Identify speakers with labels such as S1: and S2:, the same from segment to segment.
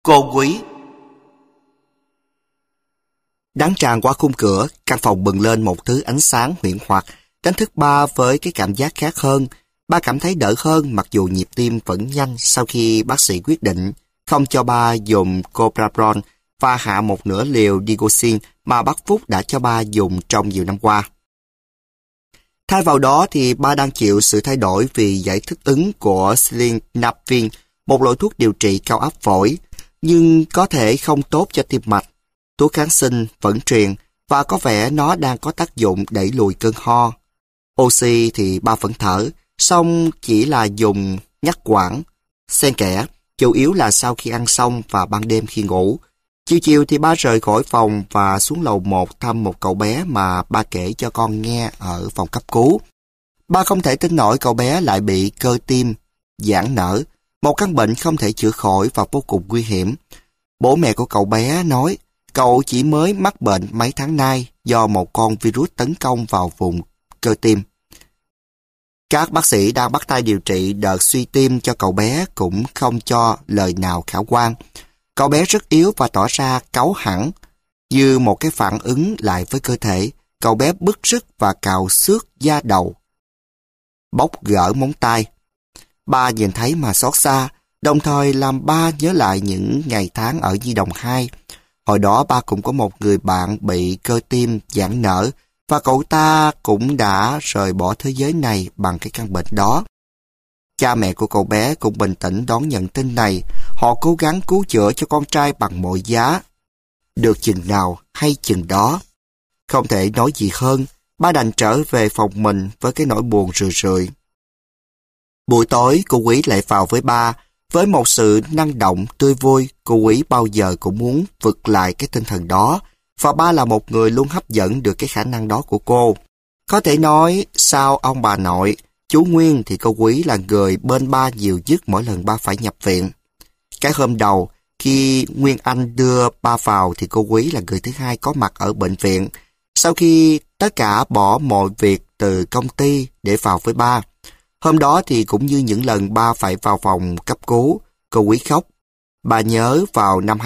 S1: Cô Quý. Đáng tràn qua khung cửa, căn phòng bừng lên một thứ ánh sáng huyễn hoặc, đánh thức ba với cái cảm giác khác hơn. Ba cảm thấy đỡ hơn mặc dù nhịp tim vẫn nhanh sau khi bác sĩ quyết định không cho ba dùng Cobramol và hạ một nửa liều Digoxin mà bác Phúc đã cho ba dùng trong nhiều năm qua. Thay vào đó thì ba đang chịu sự thay đổi vì giải thích ứng của Sildenafil, một loại thuốc điều trị cao áp phổi, nhưng có thể không tốt cho tim mạch. Thuốc kháng sinh vẫn truyền và có vẻ nó đang có tác dụng đẩy lùi cơn ho. Oxy thì ba vẫn thở, song chỉ là dùng ngắt quãng, xen kẽ, chủ yếu là sau khi ăn xong và ban đêm khi ngủ. Chiều chiều thì ba rời khỏi phòng và xuống lầu 1 thăm một cậu bé mà ba kể cho con nghe ở phòng cấp cứu. Ba không thể tin nổi cậu bé lại bị cơ tim giãn nở, một căn bệnh không thể chữa khỏi và vô cùng nguy hiểm. Bố mẹ của cậu bé nói cậu chỉ mới mắc bệnh mấy tháng nay do một con virus tấn công vào vùng cơ tim. Các bác sĩ đang bắt tay điều trị đợt suy tim cho cậu bé cũng không cho lời nào khả quan. Cậu bé rất yếu và tỏ ra cáu hẳn. Như một cái phản ứng lại với cơ thể, cậu bé bứt rứt và cào xước da đầu, bóc gỡ móng tay. Ba nhìn thấy mà xót xa, đồng thời làm ba nhớ lại những ngày tháng ở Nhi đồng 2. Hồi đó ba cũng có một người bạn bị cơ tim giãn nở và cậu ta cũng đã rời bỏ thế giới này bằng cái căn bệnh đó. Cha mẹ của cậu bé cũng bình tĩnh đón nhận tin này. Họ cố gắng cứu chữa cho con trai bằng mọi giá. Được chừng nào hay chừng đó. Không thể nói gì hơn, ba đành trở về phòng mình với cái nỗi buồn rười rượi. Buổi tối, cô Quý lại vào với ba. Với một sự năng động, tươi vui, cô Quý bao giờ cũng muốn vực lại cái tinh thần đó. Và ba là một người luôn hấp dẫn được cái khả năng đó của cô. Có thể nói, sau ông bà nội, chú Nguyên thì cô Quý là người bên ba nhiều nhất mỗi lần ba phải nhập viện. Cái hôm đầu, khi Nguyên Anh đưa ba vào thì cô Quý là người thứ hai có mặt ở bệnh viện. Sau khi tất cả bỏ mọi việc từ công ty để vào với ba. Hôm đó thì cũng như những lần ba phải vào phòng cấp cứu, cô Quý khóc. Bà nhớ vào năm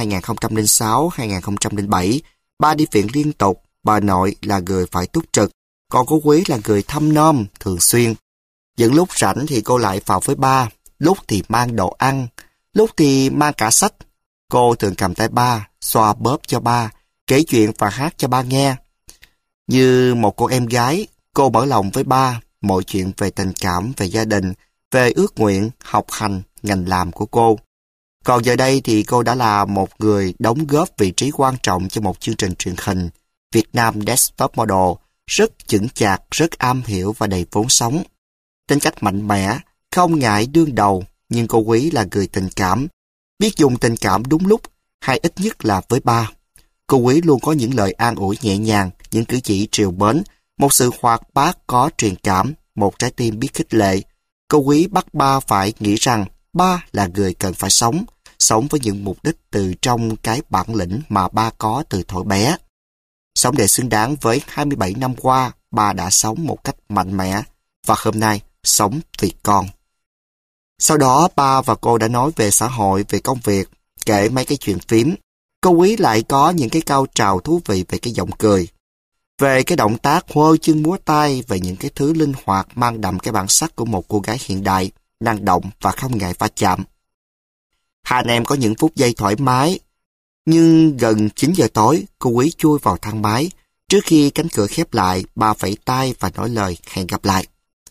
S1: 2006-2007, ba đi viện liên tục, bà nội là người phải túc trực, còn cô Quý là người thăm nom thường xuyên. Những lúc rảnh thì cô lại vào với ba, lúc thì mang đồ ăn, lúc thì mang cả sách. Cô thường cầm tay ba, xoa bóp cho ba, kể chuyện và hát cho ba nghe. Như một cô em gái, cô mở lòng với ba, mọi chuyện về tình cảm, về gia đình, về ước nguyện, học hành, ngành làm của cô. Còn giờ đây thì cô đã là một người đóng góp vị trí quan trọng cho một chương trình truyền hình, Việt Nam Next Top Model, rất chững chạc, rất am hiểu và đầy vốn sống. Tính cách mạnh mẽ, không ngại đương đầu, nhưng cô Quý là người tình cảm, biết dùng tình cảm đúng lúc, hay ít nhất là với ba. Cô Quý luôn có những lời an ủi nhẹ nhàng, những cử chỉ trìu mến, một sự hoạt bát có truyền cảm, một trái tim biết khích lệ. Cô Quý bắt ba phải nghĩ rằng ba là người cần phải sống với những mục đích từ trong cái bản lĩnh mà ba có từ thuở bé. Sống để xứng đáng với 27 năm qua, ba đã sống một cách mạnh mẽ, và hôm nay sống vì con. Sau đó ba và cô đã nói về xã hội, về công việc, kể mấy cái chuyện phím. Cô Quý lại có những cái cao trào thú vị về cái giọng cười, về cái động tác hô chân múa tay, về những cái thứ linh hoạt mang đậm cái bản sắc của một cô gái hiện đại, năng động và không ngại va chạm. Hai anh em có những phút giây thoải mái, nhưng gần 9 giờ tối, cô Quý chui vào thang máy. Trước khi cánh cửa khép lại, ba vẫy tay và nói lời hẹn gặp lại.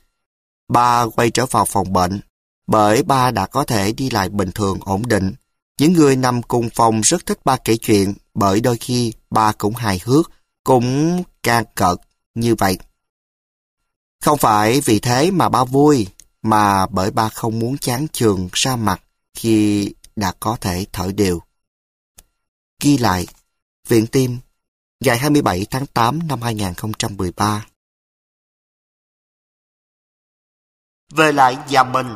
S1: Ba quay trở vào phòng bệnh, bởi ba đã có thể đi lại bình thường ổn định. Những người nằm cùng phòng rất thích ba kể chuyện, bởi đôi khi ba cũng hài hước, cũng can cợt như vậy. Không phải vì thế mà ba vui, mà bởi ba không muốn chán chường ra mặt khi đã có thể thở đều. Ghi lại, Viện Tim, ngày 27 tháng 8 năm 2013. Về lại nhà mình.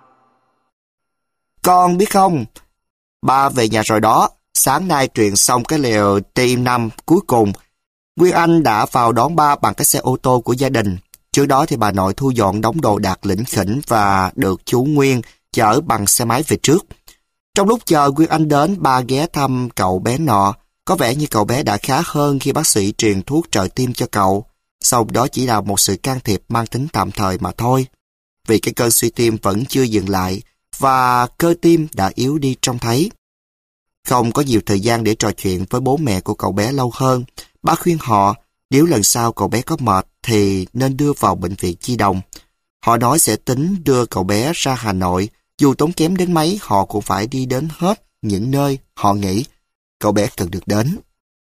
S1: Con biết không, ba về nhà rồi đó. Sáng nay truyền xong cái liều T5 cuối cùng. Nguyên Anh đã vào đón ba bằng cái xe ô tô của gia đình. Trước đó thì bà nội thu dọn đống đồ đạc lỉnh khỉnh và được chú Nguyên chở bằng xe máy về trước. Trong lúc chờ Nguyên Anh đến, ba ghé thăm cậu bé nọ. Có vẻ như cậu bé đã khá hơn khi bác sĩ truyền thuốc trợ tim cho cậu. Sau đó chỉ là một sự can thiệp mang tính tạm thời mà thôi. Vì cái cơn suy tim vẫn chưa dừng lại và cơ tim đã yếu đi trông thấy. Không có nhiều thời gian để trò chuyện với bố mẹ của cậu bé lâu hơn. Ba khuyên họ nếu lần sau cậu bé có mệt thì nên đưa vào bệnh viện Nhi đồng. Họ nói sẽ tính đưa cậu bé ra Hà Nội. Dù tốn kém đến mấy, họ cũng phải đi đến hết những nơi họ nghĩ cậu bé cần được đến.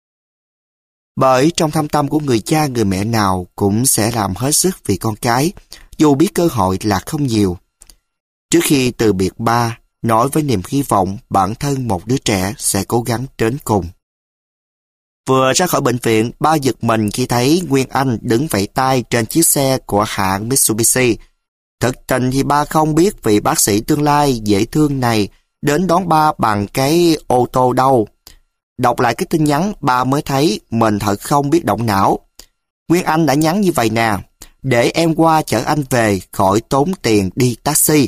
S1: Bởi trong thâm tâm của người cha người mẹ nào cũng sẽ làm hết sức vì con cái, dù biết cơ hội là không nhiều. Trước khi từ biệt ba, nói với niềm hy vọng bản thân một đứa trẻ sẽ cố gắng đến cùng. Vừa ra khỏi bệnh viện, ba giật mình khi thấy Nguyên Anh đứng vẫy tay trên chiếc xe của hãng Mitsubishi. Thực tình thì ba không biết vị bác sĩ tương lai dễ thương này đến đón ba bằng cái ô tô đâu. Đọc lại cái tin nhắn, ba mới thấy mình thật không biết động não. Nguyên Anh đã nhắn như vậy nè: để em qua chở anh về khỏi tốn tiền đi taxi.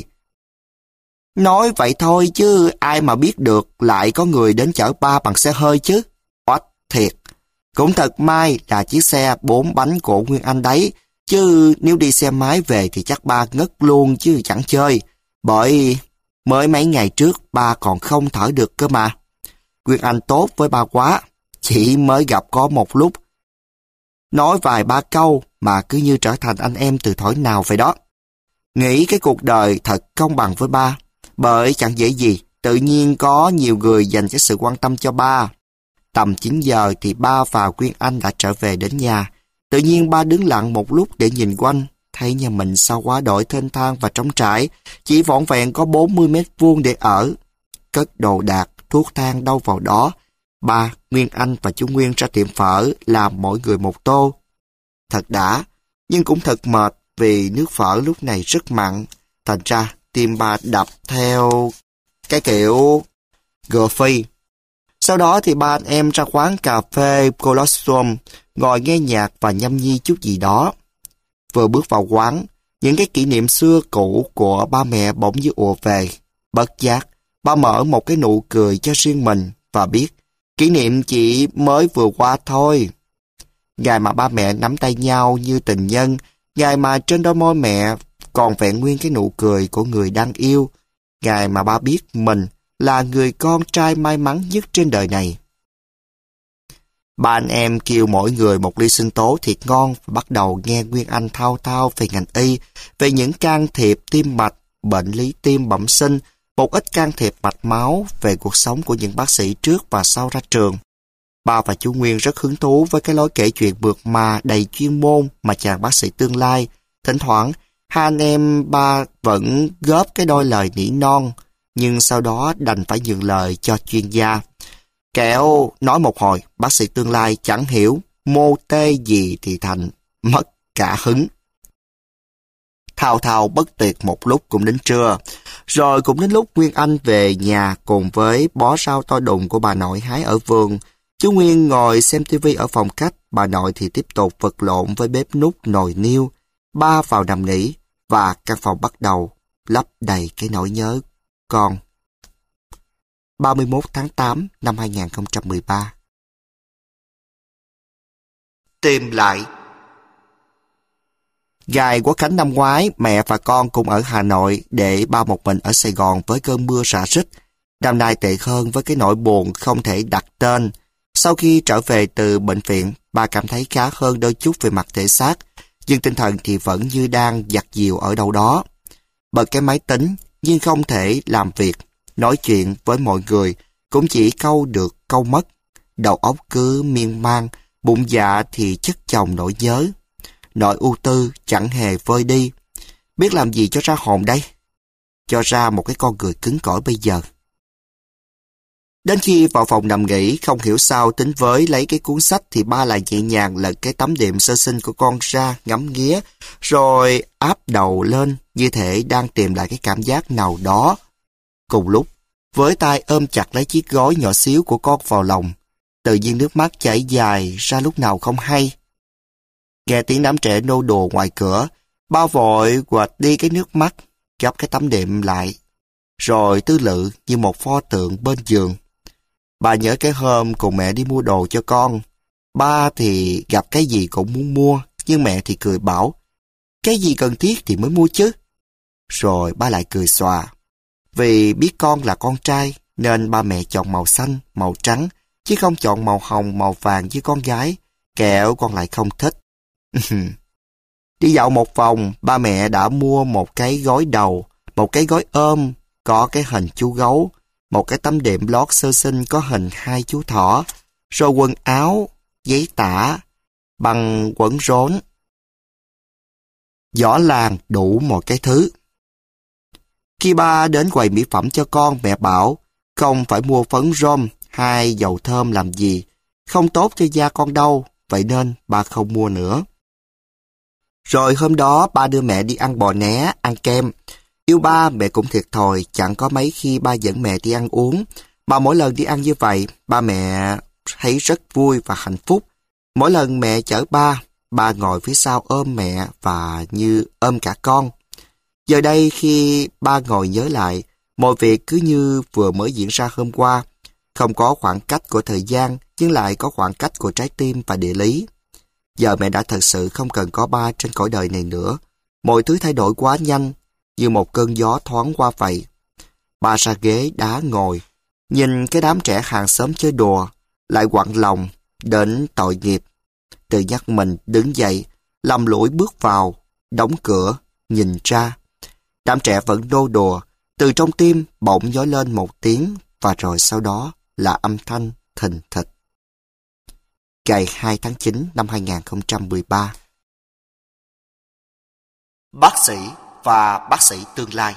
S1: Nói vậy thôi chứ ai mà biết được lại có người đến chở ba bằng xe hơi chứ. Oách thiệt. Cũng thật may là chiếc xe 4 bánh của Nguyên Anh đấy, chứ nếu đi xe máy về thì chắc ba ngất luôn chứ chẳng chơi. Bởi mới mấy ngày trước ba còn không thở được cơ mà. Nguyên Anh tốt với ba quá, chỉ mới gặp có một lúc. Nói vài ba câu mà cứ như trở thành anh em từ thuở nào vậy đó. Nghĩ cái cuộc đời thật công bằng với ba, bởi chẳng dễ gì, tự nhiên có nhiều người dành cái sự quan tâm cho ba. Tầm 9 giờ thì ba và Nguyên Anh đã trở về đến nhà. Tự nhiên ba đứng lặng một lúc để nhìn quanh, thấy nhà mình sao quá đổi thênh thang và trống trải, chỉ vỏn vẹn có 40 mét vuông để ở. Cất đồ đạc, thuốc thang đâu vào đó. Ba, Nguyên Anh và chú Nguyên ra tiệm phở làm mỗi người một tô. Thật đã, nhưng cũng thật mệt vì nước phở lúc này rất mặn. Thành ra tim ba đập theo cái kiểu gờ phi. Sau đó thì ba anh em ra quán cà phê Colosseum, ngồi nghe nhạc và nhâm nhi chút gì đó. Vừa bước vào quán, những cái kỷ niệm xưa cũ của ba mẹ bỗng như ùa về. Bất giác, ba mở một cái nụ cười cho riêng mình và biết kỷ niệm chỉ mới vừa qua thôi. Ngày mà ba mẹ nắm tay nhau như tình nhân, ngày mà trên đôi môi mẹ còn vẹn nguyên cái nụ cười của người đang yêu, ngày mà ba biết mình là người con trai may mắn nhất trên đời này. Ba anh em kêu mỗi người một ly sinh tố thiệt ngon và bắt đầu nghe Nguyên Anh thao thao về ngành y, về những can thiệp tim mạch, bệnh lý tim bẩm sinh, một ít can thiệp mạch máu, về cuộc sống của những bác sĩ trước và sau ra trường. Ba và chú Nguyên rất hứng thú với cái lối kể chuyện mượt mà đầy chuyên môn mà chàng bác sĩ tương lai. Thỉnh thoảng, hai anh em ba vẫn góp cái đôi lời nỉ non, nhưng sau đó đành phải nhường lời cho chuyên gia. Kẻo nói một hồi, bác sĩ tương lai chẳng hiểu mô tê gì thì thành mất cả hứng. Thao thao bất tuyệt một lúc cũng đến trưa, rồi cũng đến lúc Nguyên Anh về nhà cùng với bó rau to đùng của bà nội hái ở vườn. Chú Nguyên ngồi xem tivi ở phòng khách, bà nội thì tiếp tục vật lộn với bếp núc nồi niêu. Ba vào nằm nghỉ và căn phòng bắt đầu lấp đầy cái nỗi nhớ con. 31 tháng 8 năm 2013. Tìm lại. Ngày Quốc khánh năm ngoái, mẹ và con cùng ở Hà Nội để ba một mình ở Sài Gòn với cơn mưa rả rích. Năm nay tệ hơn với cái nỗi buồn không thể đặt tên. Sau khi trở về từ bệnh viện, ba cảm thấy khá hơn đôi chút về mặt thể xác, nhưng tinh thần thì vẫn như đang dạt dìu ở đâu đó. Bật cái máy tính, nhưng không thể làm việc, nói chuyện với mọi người, cũng chỉ câu được câu mất. Đầu óc cứ miên man, bụng dạ thì chất chồng nỗi nhớ. Nỗi ưu tư chẳng hề vơi đi. Biết làm gì cho ra hồn đây? Cho ra một cái con người cứng cỏi bây giờ. Đến khi vào phòng nằm nghỉ, không hiểu sao tính với lấy cái cuốn sách thì ba lại nhẹ nhàng lật cái tấm đệm sơ sinh của con ra ngắm nghía, rồi áp đầu lên như thể đang tìm lại cái cảm giác nào đó. Cùng lúc, với tay ôm chặt lấy chiếc gối nhỏ xíu của con vào lòng, tự nhiên nước mắt chảy dài ra lúc nào không hay. Nghe tiếng đám trẻ nô đùa ngoài cửa, ba vội quệt đi cái nước mắt, gấp cái tấm đệm lại. rồi tư lự như một pho tượng bên giường. Bà nhớ cái hôm cùng mẹ đi mua đồ cho con. Ba thì gặp cái gì cũng muốn mua, nhưng mẹ thì cười bảo, cái gì cần thiết thì mới mua chứ. Rồi ba lại cười xòa. Vì biết con là con trai, nên ba mẹ chọn màu xanh, màu trắng, chứ không chọn màu hồng, màu vàng với con gái, kẻo con lại không thích. Đi dạo một vòng, ba mẹ đã mua một cái gối đầu, một cái gối ôm, có cái hình chú gấu, một cái tấm đệm lót sơ sinh có hình hai chú thỏ, rồi quần áo, giấy tả, bằng quấn rốn, giỏ làng, đủ mọi cái thứ. Khi ba đến quầy mỹ phẩm cho con, mẹ bảo, không phải mua phấn rôm hay dầu thơm làm gì, không tốt cho da con đâu, vậy nên ba không mua nữa. Rồi hôm đó ba đưa mẹ đi ăn bò né, ăn kem. Yêu ba, mẹ cũng thiệt thòi, chẳng có mấy khi ba dẫn mẹ đi ăn uống. Mà mỗi lần đi ăn như vậy, ba mẹ thấy rất vui và hạnh phúc. Mỗi lần mẹ chở ba ngồi phía sau ôm mẹ và như ôm cả con. Giờ đây khi ba ngồi nhớ lại, mọi việc cứ như vừa mới diễn ra hôm qua. Không có khoảng cách của thời gian, nhưng lại có khoảng cách của trái tim và địa lý. Giờ mẹ đã thật sự không cần có ba trên cõi đời này nữa. Mọi thứ thay đổi quá nhanh, như một cơn gió thoáng qua vậy. Ba ra ghế đá ngồi, nhìn cái đám trẻ hàng xóm chơi đùa, lại quặn lòng đến tội nghiệp. Tự nhắc mình đứng dậy, lầm lũi bước vào, đóng cửa, nhìn ra. Đám trẻ vẫn nô đùa, từ trong tim bỗng nhói lên một tiếng, và rồi sau đó là âm thanh thình thịch. Ngày 2 tháng 9 năm 2013. Bác sĩ và bác sĩ tương lai.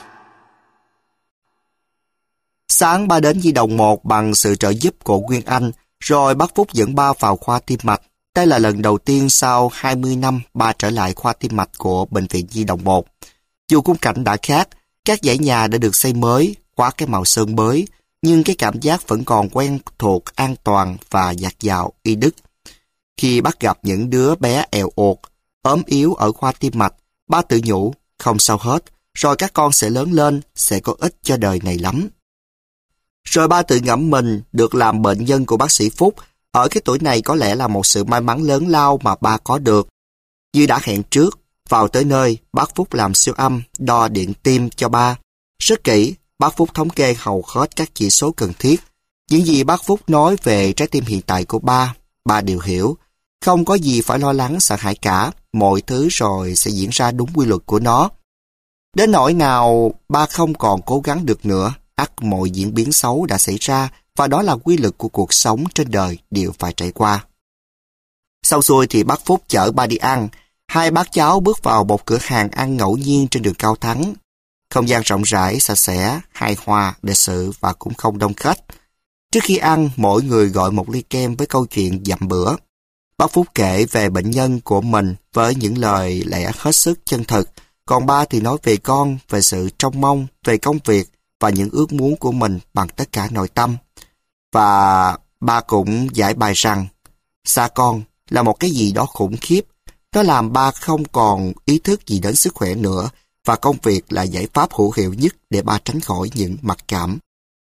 S1: Sáng ba đến Nhi đồng 1 bằng sự trợ giúp của Nguyên Anh, rồi bác Phúc dẫn ba vào khoa tim mạch. Đây là lần đầu tiên sau 20 năm ba trở lại khoa tim mạch của Bệnh viện Nhi đồng 1. Dù khung cảnh đã khác, các dãy nhà đã được xây mới, khoác cái màu sơn mới, nhưng cái cảm giác vẫn còn quen thuộc, an toàn và dạt dào y đức. Khi bắt gặp những đứa bé èo uột, ốm yếu ở khoa tim mạch, ba tự nhủ, không sao hết, rồi các con sẽ lớn lên, sẽ có ích cho đời này lắm. Rồi ba tự ngẫm mình được làm bệnh nhân của bác sĩ Phúc, ở cái tuổi này có lẽ là một sự may mắn lớn lao mà ba có được. Như đã hẹn trước, vào tới nơi, bác Phúc làm siêu âm, đo điện tim cho ba. Rất kỹ, bác Phúc thống kê hầu hết các chỉ số cần thiết. Những gì bác Phúc nói về trái tim hiện tại của ba đều hiểu. Không có gì phải lo lắng sợ hãi cả, mọi thứ rồi sẽ diễn ra đúng quy luật của nó. Đến nỗi nào ba không còn cố gắng được nữa, ắt mọi diễn biến xấu đã xảy ra, và đó là quy luật của cuộc sống trên đời đều phải trải qua. Sau xuôi thì bác Phúc chở ba đi ăn. Hai bác cháu bước vào một cửa hàng ăn ngẫu nhiên trên đường Cao Thắng. Không gian rộng rãi, sạch sẽ, hài hòa, lịch sự và cũng không đông khách. Trước khi ăn, mỗi người gọi một ly kem với câu chuyện dặm bữa. Bác Phúc kể về bệnh nhân của mình với những lời lẽ hết sức chân thực, còn ba thì nói về con, về sự trông mong, về công việc và những ước muốn của mình bằng tất cả nội tâm. Và ba cũng giải bày rằng xa con là một cái gì đó khủng khiếp. Nó làm ba không còn ý thức gì đến sức khỏe nữa, và công việc là giải pháp hữu hiệu nhất để ba tránh khỏi những mặc cảm.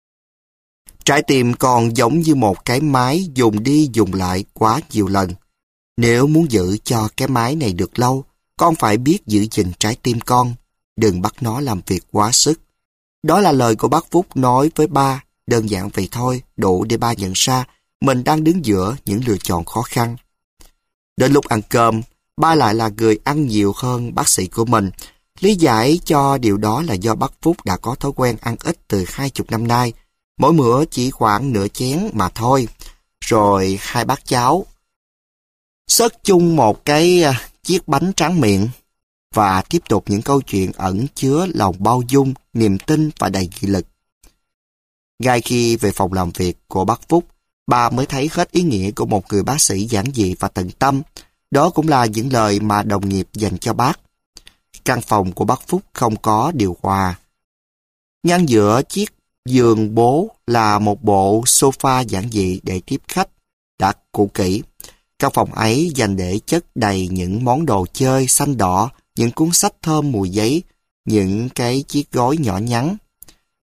S1: Trái tim con giống như một cái máy dùng đi dùng lại quá nhiều lần. Nếu muốn giữ cho cái máy này được lâu, con phải biết giữ gìn trái tim con. Đừng bắt nó làm việc quá sức. Đó là lời của bác Phúc nói với ba, đơn giản vậy thôi, đủ để ba nhận ra mình đang đứng giữa những lựa chọn khó khăn. Đến lúc ăn cơm, ba lại là người ăn nhiều hơn bác sĩ của mình. Lý giải cho điều đó là do bác Phúc đã có thói quen ăn ít từ 20 năm nay, mỗi bữa chỉ khoảng nửa chén mà thôi. Rồi hai bác cháu xớt chung một cái chiếc bánh tráng miệng và tiếp tục những câu chuyện ẩn chứa lòng bao dung, niềm tin và đầy nghị lực. Ngay khi về phòng làm việc của bác Phúc, bà mới thấy hết ý nghĩa của một người bác sĩ giản dị và tận tâm. Đó cũng là những lời mà đồng nghiệp dành cho bác. Căn phòng của bác Phúc không có điều hòa. Ngăn giữa chiếc giường bố là một bộ sofa giản dị để tiếp khách, đã cũ kỹ. Căn phòng ấy dành để chất đầy những món đồ chơi xanh đỏ, những cuốn sách thơm mùi giấy, những cái chiếc gối nhỏ nhắn.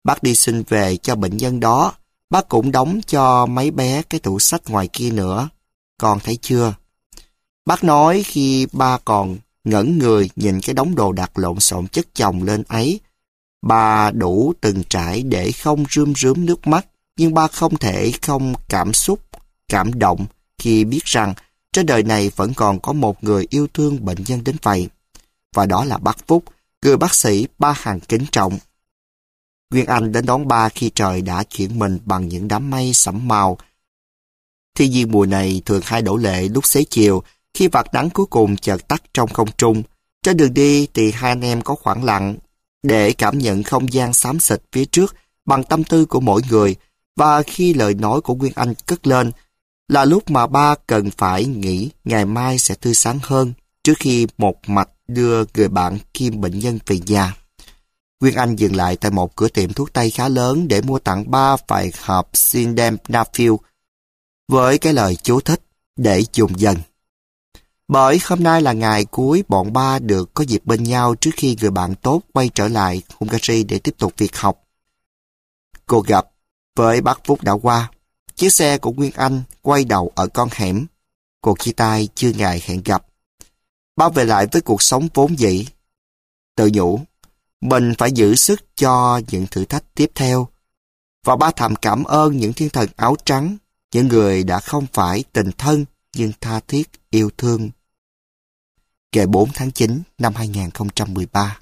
S1: Bác đi xin về cho bệnh nhân đó. Bác cũng đóng cho mấy bé cái tủ sách ngoài kia nữa. Con thấy chưa? Bác nói khi ba còn ngẩn người nhìn cái đống đồ đạc lộn xộn chất chồng lên ấy. Ba đủ từng trải để không rơm rớm nước mắt, nhưng ba không thể không cảm động khi biết rằng trên đời này vẫn còn có một người yêu thương bệnh nhân đến vậy. Và đó là bác Phúc, người bác sĩ ba hàng kính trọng. Nguyên Anh đến đón ba khi trời đã chuyển mình bằng những đám mây sẫm màu. Thiên nhiên mùa này thường hay đổ lệ lúc xế chiều, khi vạt nắng cuối cùng chợt tắt trong không trung. Trên đường đi thì hai anh em có khoảng lặng để cảm nhận không gian xám xịt phía trước bằng tâm tư của mỗi người, và khi lời nói của Nguyên Anh cất lên là lúc mà ba cần phải nghĩ ngày mai sẽ tươi sáng hơn trước khi một mạch đưa người bạn kiêm bệnh nhân về nhà. Nguyên Anh dừng lại tại một cửa tiệm thuốc tây khá lớn để mua tặng ba vài hộp Sildenafil với cái lời chú thích để dùng dần. Bởi hôm nay là ngày cuối bọn ba được có dịp bên nhau trước khi người bạn tốt quay trở lại Hungary để tiếp tục việc học. Cuộc gặp với bác Phúc đã qua. Chiếc xe của Nguyên Anh quay đầu ở con hẻm. Cuộc chia tay chưa ngày hẹn gặp. Ba về lại với cuộc sống vốn dĩ. Tự nhủ, mình phải giữ sức cho những thử thách tiếp theo. Và ba thầm cảm ơn những thiên thần áo trắng, những người đã không phải tình thân nhưng tha thiết yêu thương. Ngày 4 tháng 9 năm 2013.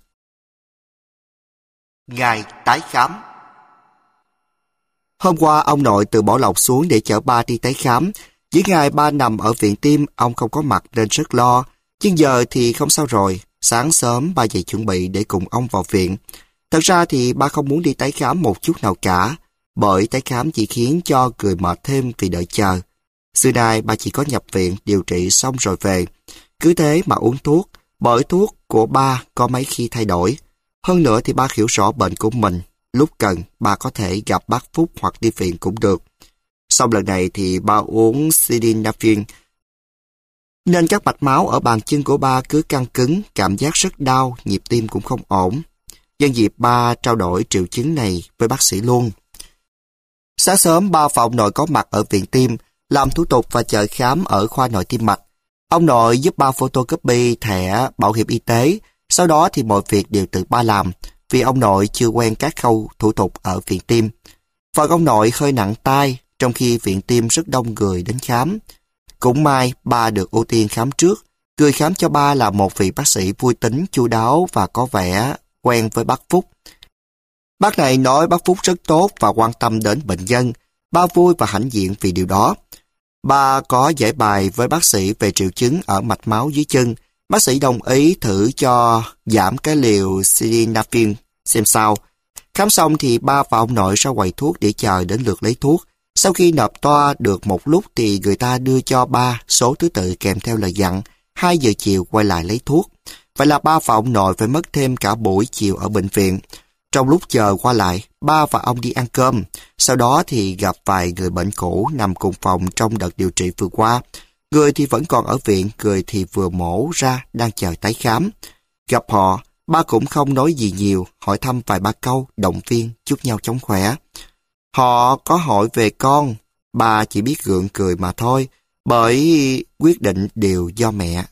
S1: Ngày tái khám. Hôm qua ông nội từ Bảo Lộc xuống để chở ba đi tái khám. Những ngày ba nằm ở viện tim, ông không có mặt nên rất lo. Nhưng giờ thì không sao rồi. Sáng sớm ba dậy chuẩn bị để cùng ông vào viện. Thật ra thì ba không muốn đi tái khám một chút nào cả, bởi tái khám chỉ khiến cho người mệt thêm vì đợi chờ. Xưa nay ba chỉ có nhập viện điều trị xong rồi về. Cứ thế mà uống thuốc, bởi thuốc của ba có mấy khi thay đổi. Hơn nữa thì ba hiểu rõ bệnh của mình. Lúc cần, ba có thể gặp bác Phúc hoặc đi viện cũng được. Xong lần này thì ba uống Sildenafil, nên các mạch máu ở bàn chân của ba cứ căng cứng, cảm giác rất đau, nhịp tim cũng không ổn. Nhân dịp ba trao đổi triệu chứng này với bác sĩ luôn. Sáng sớm ba và ông nội có mặt ở viện tim, làm thủ tục và chờ khám ở khoa nội tim mạch. Ông nội giúp ba photocopy thẻ bảo hiểm y tế, sau đó thì mọi việc đều tự ba làm, vì ông nội chưa quen các khâu thủ tục ở viện tim. Phần ông nội hơi nặng tay, trong khi viện tim rất đông người đến khám. Cũng may ba được ưu tiên khám trước. Người khám cho ba là một vị bác sĩ vui tính, chu đáo và có vẻ quen với bác Phúc. Bác này nói bác Phúc rất tốt và quan tâm đến bệnh nhân. Ba vui và hãnh diện vì điều đó. Ba có giải bài với bác sĩ về triệu chứng ở mạch máu dưới chân. Bác sĩ đồng ý thử cho giảm cái liều Sildenafil xem sao. Khám xong thì ba và ông nội ra quầy thuốc để chờ đến lượt lấy thuốc. Sau khi nộp toa được một lúc thì người ta đưa cho ba số thứ tự kèm theo lời dặn 2 giờ chiều quay lại lấy thuốc. Vậy là ba và ông nội phải mất thêm cả buổi chiều ở bệnh viện. Trong lúc chờ qua lại, ba và ông đi ăn cơm. Sau đó thì gặp vài người bệnh cũ nằm cùng phòng trong đợt điều trị vừa qua. Người thì vẫn còn ở viện, người thì vừa mổ ra đang chờ tái khám. Gặp họ, ba cũng không nói gì nhiều, hỏi thăm vài ba câu, động viên, chúc nhau chóng khỏe. Họ có hỏi về con, ba chỉ biết gượng cười mà thôi, bởi quyết định đều do mẹ.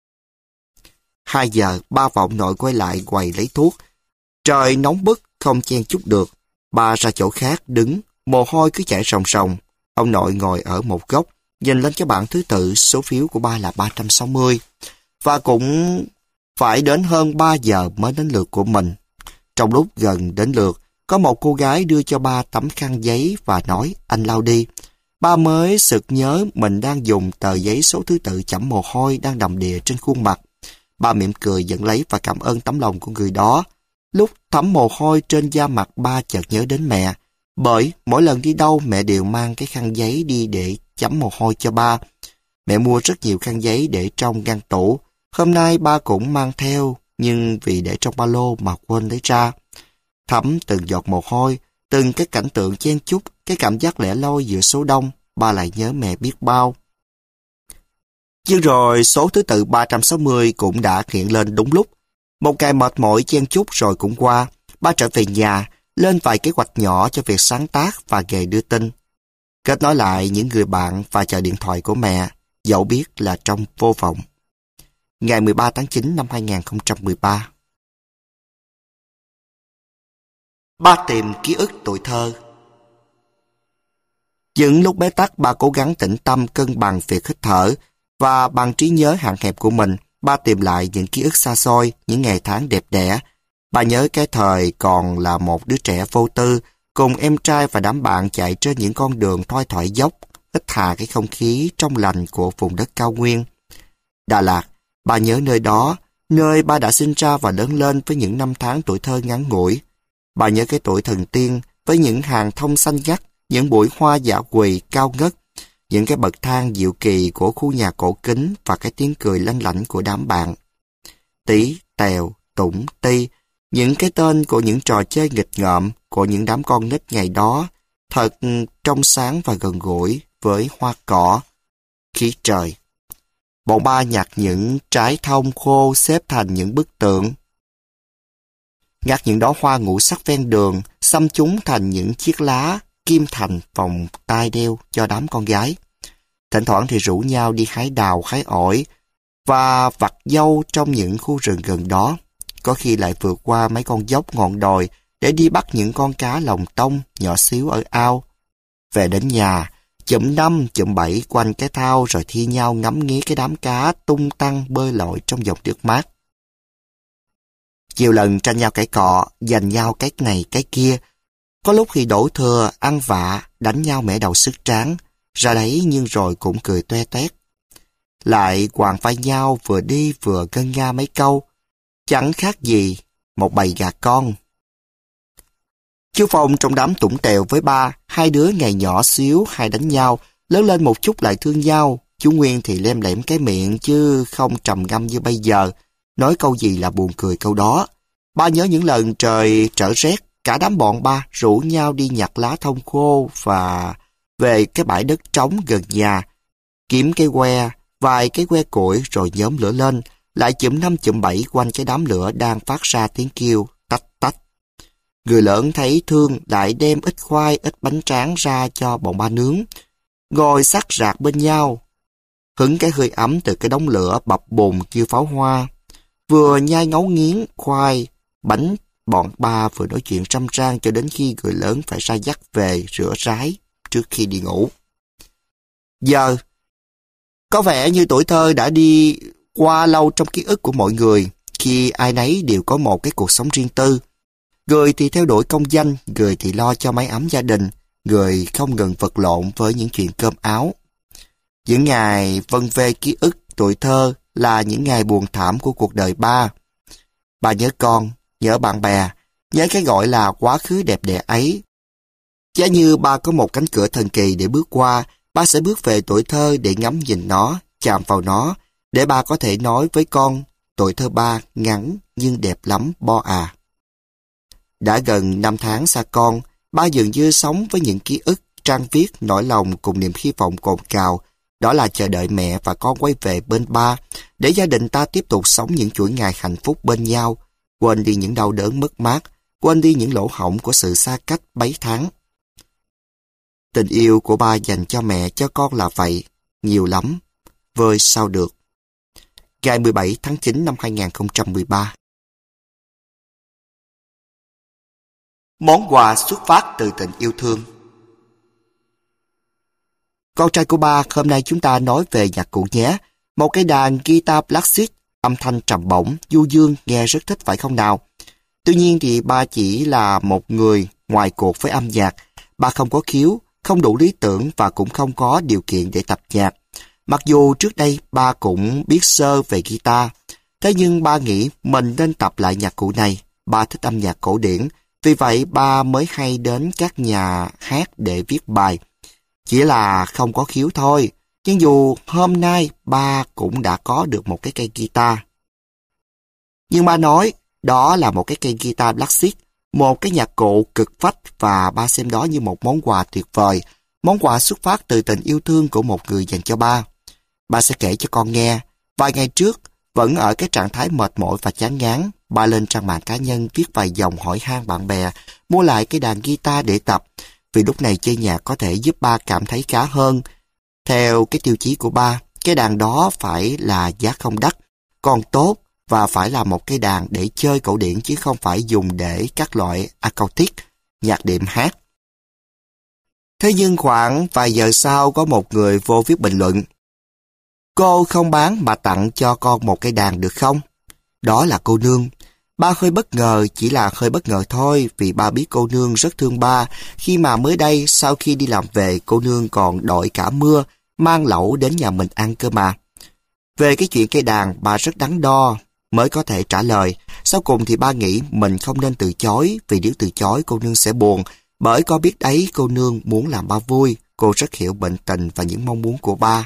S1: 2 giờ, ba và ông nội quay lại quầy lấy thuốc. Trời nóng bức, không chen chúc được. Ba ra chỗ khác đứng, mồ hôi cứ chảy ròng ròng. Ông nội ngồi ở một góc, nhìn lên cái bảng thứ tự, số phiếu của ba là 360. Và cũng phải đến hơn 3 giờ mới đến lượt của mình. Trong lúc gần đến lượt, có một cô gái đưa cho ba tấm khăn giấy và nói anh lau đi. Ba mới sực nhớ mình đang dùng tờ giấy số thứ tự chẩm mồ hôi đang đầm đìa trên khuôn mặt. Ba mỉm cười nhận lấy và cảm ơn tấm lòng của người đó. Lúc thấm mồ hôi trên da mặt ba chợt nhớ đến mẹ. Bởi mỗi lần đi đâu mẹ đều mang cái khăn giấy đi để chấm mồ hôi cho ba. Mẹ mua rất nhiều khăn giấy để trong ngăn tủ. Hôm nay ba cũng mang theo, nhưng vì để trong ba lô mà quên lấy ra. Thấm từng giọt mồ hôi, từng cái cảnh tượng chen chúc, cái cảm giác lẻ loi giữa số đông, ba lại nhớ mẹ biết bao. Nhưng rồi số thứ tự 360 cũng đã hiện lên đúng lúc. Một ngày mệt mỏi chen chúc rồi cũng qua. Ba trở về nhà, lên vài kế hoạch nhỏ cho việc sáng tác và nghề đưa tin. Kết nối lại những người bạn và chờ điện thoại của mẹ, dẫu biết là trong vô vọng. Ngày 13 tháng 9 năm 2013. Ba tìm ký ức tuổi thơ. Những lúc bế tắc, ba cố gắng tĩnh tâm cân bằng việc hít thở và bằng trí nhớ hạn hẹp của mình, ba tìm lại những ký ức xa xôi, những ngày tháng đẹp đẽ. Ba nhớ cái thời còn là một đứa trẻ vô tư, cùng em trai và đám bạn chạy trên những con đường thoai thoải dốc, hít hà cái không khí trong lành của vùng đất cao nguyên. Đà Lạt, ba nhớ nơi đó, nơi ba đã sinh ra và lớn lên với những năm tháng tuổi thơ ngắn ngủi. Ba nhớ cái tuổi thần tiên với những hàng thông xanh ngắt, những bụi hoa dã quỳ cao ngất, những cái bậc thang diệu kỳ của khu nhà cổ kính và cái tiếng cười lanh lảnh của đám bạn. Tí, Tèo, Tủng, Ti, những cái tên của những trò chơi nghịch ngợm của những đám con nít ngày đó, thật trong sáng và gần gũi với hoa cỏ, khí trời. Bọn ba nhặt những trái thông khô xếp thành những bức tượng, ngắt những đóa hoa ngũ sắc ven đường, xăm chúng thành những chiếc lá, kim thành vòng tai đeo cho đám con gái. Thỉnh thoảng thì rủ nhau đi hái đào, hái ổi và vặt dâu trong những khu rừng gần đó. Có khi lại vượt qua mấy con dốc ngọn đồi để đi bắt những con cá lồng tông nhỏ xíu ở ao. Về đến nhà, chụm 5, chụm 7 quanh cái thao rồi thi nhau ngắm nghía cái đám cá tung tăng bơi lội trong dòng nước mát. Nhiều lần tranh nhau cãi cọ, giành nhau cái này cái kia. Có lúc thì đổ thừa, ăn vạ, đánh nhau mẻ đầu sức tráng, ra đấy nhưng rồi cũng cười toe toét. Lại quàng vai nhau vừa đi vừa ngân nga mấy câu, chẳng khác gì một bầy gà con. Chú Phong trong đám Tủng Tèo với ba, hai đứa ngày nhỏ xíu hay đánh nhau, lớn lên một chút lại thương nhau. Chú Nguyên thì lem lẻm cái miệng chứ không trầm ngâm như bây giờ, nói câu gì là buồn cười câu đó. Ba nhớ những lần trời trở rét, cả đám bọn ba rủ nhau đi nhặt lá thông khô và về cái bãi đất trống gần nhà, kiếm cây que, vài cái que củi rồi nhóm lửa lên, lại chụm 5 chụm 7 quanh cái đám lửa đang phát ra tiếng kêu tách tách. Người lớn thấy thương lại đem ít khoai, ít bánh tráng ra cho bọn ba nướng, ngồi xắt rạc bên nhau, hứng cái hơi ấm từ cái đống lửa bập bùng như pháo hoa. Vừa nhai ngấu nghiến khoai, bánh, bọn ba vừa nói chuyện râm ran cho đến khi người lớn phải ra dắt về rửa ráy trước khi đi ngủ. Giờ, có vẻ như tuổi thơ đã đi qua lâu trong ký ức của mọi người, khi ai nấy đều có một cái cuộc sống riêng tư. Người thì theo đuổi công danh, người thì lo cho mái ấm gia đình, người không ngừng vật lộn với những chuyện cơm áo. Những ngày vân vê ký ức tuổi thơ là những ngày buồn thảm của cuộc đời ba. Ba nhớ con, nhớ bạn bè, nhớ cái gọi là quá khứ đẹp đẽ ấy. Giá như ba có một cánh cửa thần kỳ để bước qua, ba sẽ bước về tuổi thơ để ngắm nhìn nó, chạm vào nó, để ba có thể nói với con, tuổi thơ ba ngắn nhưng đẹp lắm bo à. Đã gần 5 tháng xa con, ba dường như sống với những ký ức, trang viết, nỗi lòng cùng niềm hy vọng cồn cào. Đó là chờ đợi mẹ và con quay về bên ba, để gia đình ta tiếp tục sống những chuỗi ngày hạnh phúc bên nhau, quên đi những đau đớn mất mát, quên đi những lỗ hổng của sự xa cách bấy tháng. Tình yêu của ba dành cho mẹ, cho con là vậy, nhiều lắm, vơi sao được. Ngày 17 tháng 9 năm 2013. Món quà xuất phát từ tình yêu thương. Con trai của ba, hôm nay chúng ta nói về nhạc cụ nhé. Một cái đàn guitar plastic, âm thanh trầm bổng, du dương, nghe rất thích phải không nào? Tuy nhiên thì ba chỉ là một người ngoài cuộc với âm nhạc. Ba không có khiếu, không đủ lý tưởng và cũng không có điều kiện để tập nhạc. Mặc dù trước đây ba cũng biết sơ về guitar, thế nhưng ba nghĩ mình nên tập lại nhạc cụ này. Ba thích âm nhạc cổ điển, vì vậy ba mới hay đến các nhà hát để viết bài. Chỉ là không có khiếu thôi, nhưng dù hôm nay ba cũng đã có được một cái cây guitar. Nhưng ba nói, đó là một cái cây guitar plastic, một cái nhạc cụ cực phách và ba xem đó như một món quà tuyệt vời, món quà xuất phát từ tình yêu thương của một người dành cho ba. Ba sẽ kể cho con nghe, vài ngày trước, Vẫn ở cái trạng thái mệt mỏi và chán ngán, ba lên trang mạng cá nhân viết vài dòng hỏi han bạn bè, mua lại cái đàn guitar để tập, vì lúc này chơi nhạc có thể giúp ba cảm thấy khá hơn. Theo cái tiêu chí của ba, cái đàn đó phải là giá không đắt, còn tốt và phải là một cái đàn để chơi cổ điển chứ không phải dùng để các loại acoustic, nhạc đệm hát. Thế nhưng khoảng vài giờ sau có một người vô viết bình luận: "Cô không bán mà tặng cho con một cái đàn được không?" Đó là cô nương. Ba hơi bất ngờ, chỉ là hơi bất ngờ thôi, vì ba biết cô nương rất thương ba, khi mà mới đây sau khi đi làm về cô nương còn đội cả mưa, mang lẩu đến nhà mình ăn cơ mà. Về cái chuyện cây đàn, ba rất đắn đo, mới có thể trả lời. Sau cùng thì ba nghĩ mình không nên từ chối, vì nếu từ chối cô nương sẽ buồn, bởi có biết đấy cô nương muốn làm ba vui, cô rất hiểu bệnh tình và những mong muốn của ba.